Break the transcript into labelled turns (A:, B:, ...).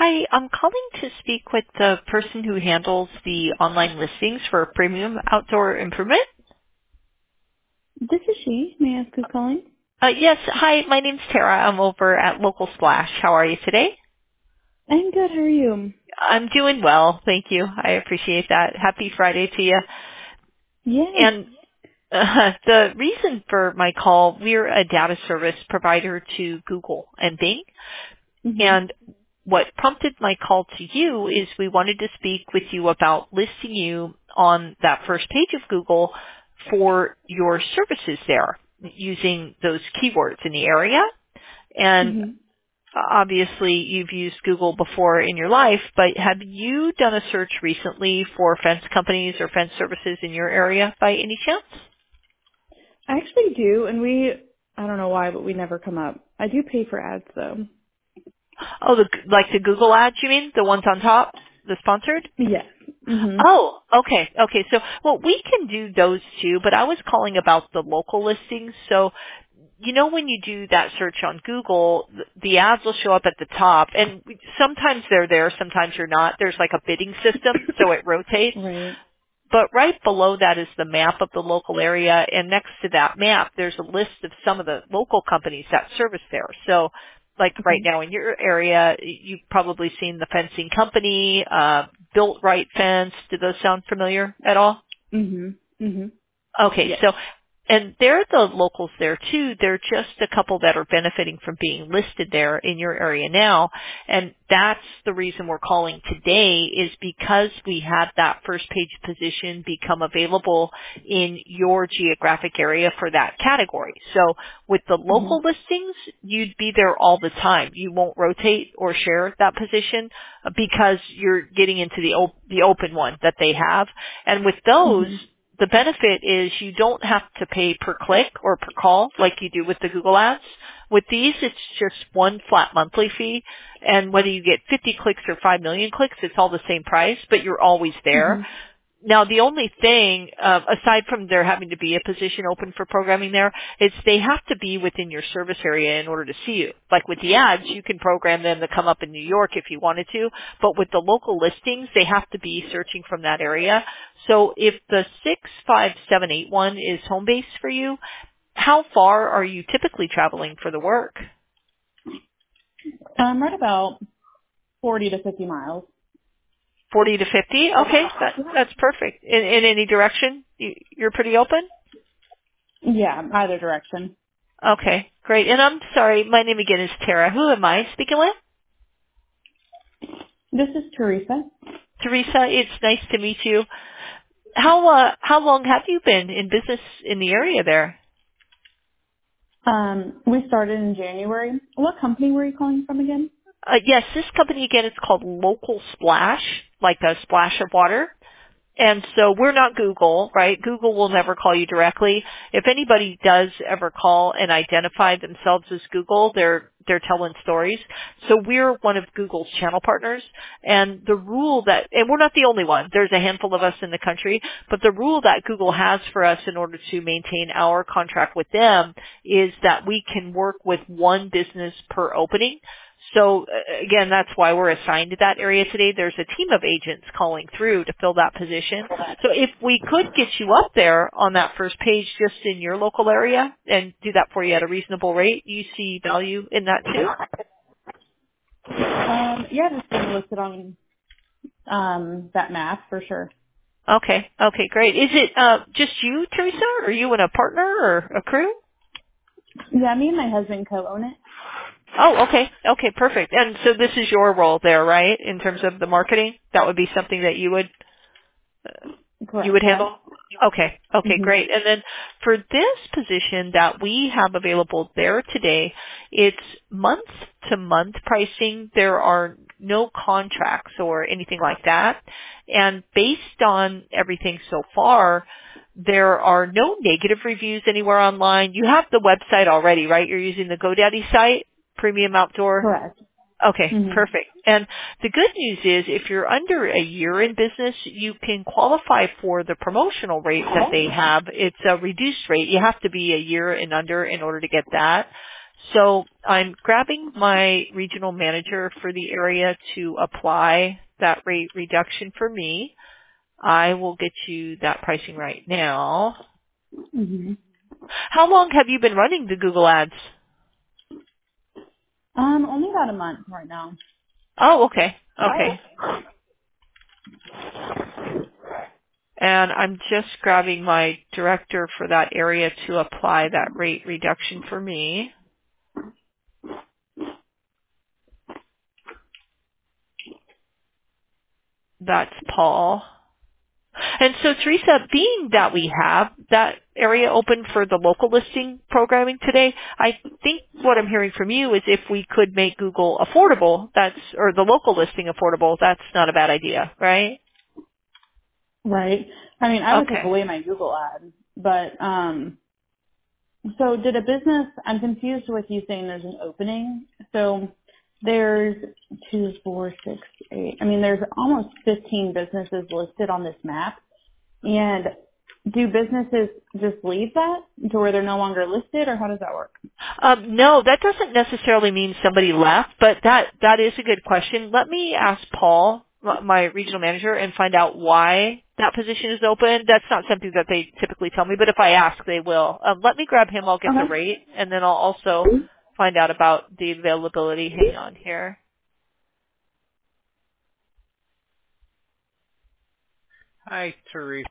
A: Hi, I'm calling to speak with the person who handles the online listings for premium outdoor improvement.
B: This is she. May I ask who's calling?
A: Yes, hi, my name's Tara. I'm over at Local Splash. How are you today?
B: I'm good. How are you?
A: I'm doing well, thank you. I appreciate that. Happy Friday to you.
B: Yes.
A: And the reason for my call, we're a data service provider to Google and Bing.
B: Mhm.
A: And what prompted my call to you is we wanted to speak with you about listing you on that first page of Google for your services there using those keywords in the area. And
B: Mhm.
A: obviously you've used Google before in your life, but have you done a search recently for fence companies or fence services in your area by any chance?
B: I actually do, and I don't know why, but we never come up. I do pay for ads though.
A: Oh, like the Google ads, you mean? The ones on top? The sponsored?
B: Yes. Mhm.
A: Oh, okay, okay. So, well, we can do those too, but I was calling about the local listings. So, you know, when you do that search on Google, the ads will show up at the top, and sometimes they're there, sometimes you're not. There's like a bidding system, so it rotates.
B: Right.
A: But right below that is the map of the local area, and next to that map, there's a list of some of the local companies that service there. So, like right
B: Okay.
A: now in your area, you've probably seen the fencing company, Built Right Fence. Do those sound familiar at all?
B: Mhm. Mhm.
A: Okay,
B: Yes.
A: so, and they're the locals there too. They're just a couple that are benefiting from being listed there in your area now. And that's the reason we're calling today is because we had that first page position become available in your geographic area for that category. So with the
B: Mhm.
A: local listings, you'd be there all the time. You won't rotate or share that position because you're getting into the open one that they have. And with those,
B: Mhm.
A: the benefit is you don't have to pay per click or per call like you do with the Google ads. With these, it's just one flat monthly fee. And whether you get 50 clicks or 5 million clicks, it's all the same price, but you're always there.
B: Mhm.
A: Now, the only thing, aside from there having to be a position open for programming there, is they have to be within your service area in order to see you. Like with the ads, you can program them to come up in New York if you wanted to, but with the local listings, they have to be searching from that area. So if the 65781 is home base for you, how far are you typically traveling for the work?
B: Right about 40 to 50 miles.
A: 40 to 50? Okay, that's perfect. In any direction? You're pretty open?
B: Yeah, either direction.
A: Okay, great. And I'm sorry, my name again is Tara. Who am I speaking with?
B: This is Teresa.
A: Teresa, it's nice to meet you. How long have you been in business in the area there?
B: We started in January. What company were you calling from again?
A: Yes, this company again is called Local Splash, like a splash of water. And so we're not Google, right? Google will never call you directly. If anybody does ever call and identify themselves as Google, they're telling stories. So we're one of Google's channel partners. And the rule and we're not the only one. There's a handful of us in the country, but the rule that Google has for us in order to maintain our contract with them is that we can work with one business per opening. So again, that's why we're assigned to that area today. There's a team of agents calling through to fill that position. So if we could get you up there on that first page just in your local area and do that for you at a reasonable rate, you see value in that too?
B: Yeah, just been listed on that map for sure.
A: Okay. Okay, great. Is it just you, Teresa, or are you and a partner or a crew?
B: Yeah, me and my husband co-own it.
A: Oh, okay. Okay, perfect. And so this is your role there, right? In terms of the marketing? That would be something that you would
B: Correct. Yeah.
A: handle? Okay. Okay,
B: Mhm.
A: great. And then for this position that we have available there today, it's month to month pricing. There are no contracts or anything like that. And based on everything so far, there are no negative reviews anywhere online. You have the website already, right? You're using the GoDaddy site, Premium Outdoor.
B: Correct.
A: Okay,
B: Mhm.
A: perfect. And the good news is if you're under a year in business, you can qualify for the promotional rate that they have. It's a reduced rate. You have to be a year and under in order to get that. So I'm grabbing my regional manager for the area to apply that rate reduction for me. I will get you that pricing right now.
B: Mm-hmm.
A: How long have you been running the Google ads?
B: Only about a month right now.
A: Oh, okay. Okay. And I'm just grabbing my director for that area to apply that rate reduction for me. That's Paul. And so, Teresa, being that we have that area open for the local listing programming today, I think what I'm hearing from you is if we could make Google affordable, or the local listing affordable, that's not a bad idea, right?
B: Right. I mean, I would take
A: Okay.
B: away my Google ad, but so did a business? I'm confused with you saying there's an opening. So there's 2, 4, 6, 8. I mean, there's almost 15 businesses listed on this map. And do businesses just leave that to where they're no longer listed, or how does that work?
A: No, that doesn't necessarily mean somebody left, but that is a good question. Let me ask Paul, my regional manager, and find out why that position is open. That's not something that they typically tell me, but if I ask, they will. Let me grab him. I'll get the
B: Okay.
A: rate, and then I'll also find out about the availability. Hang on here.
C: Hi, Teresa.